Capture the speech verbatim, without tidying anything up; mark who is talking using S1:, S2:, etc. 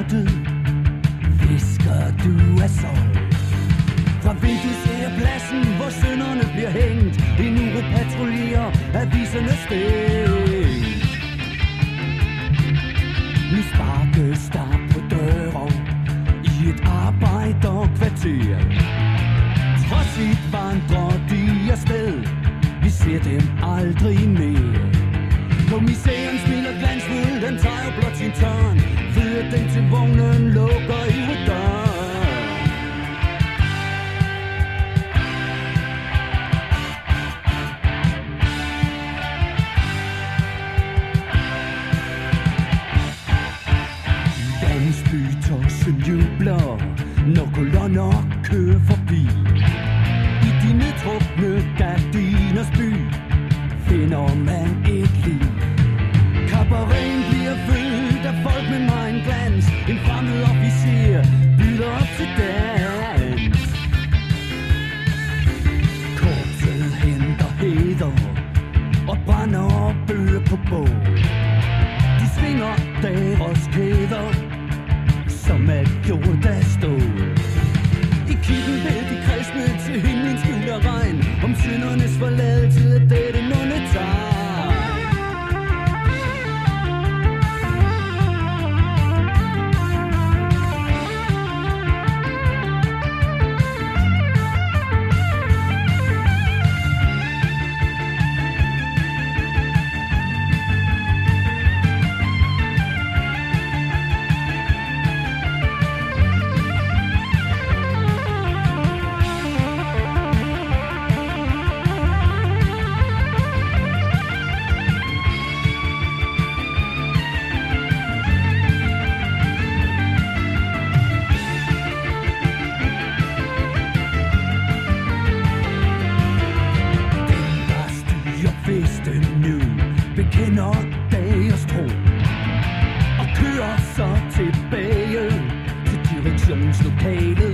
S1: kortet visker du er solgt. Fra vinduet ser jeg pladsen, hvor sønderne bliver hængt. En uro patruljerer avisernes sted. Nu sparkes der på døren i et arbejderkvarter. Trods sit vandrer de afsted, vi ser dem aldrig mere. Kommissæren smiler glansfuld, den tager blot sin tørn. Fører den til vognen, lukker i døren. Landsbytossen jubler, når kolonner kører forbi. I de nedtrukne gardiners by finder man et liv. Kabaretten bliver fyldt af folk med megen glans. En fremmed officer byder op til dans. Korpset henter heder og brænder bøger på bål. De svinger deres kæder som er gjort af stål. I kirken bed de kristne til himlens skjul af regn om syndernes forladelse af dette nonne tegn. Bekender deres tro og kører så tilbage til direktionslokalet.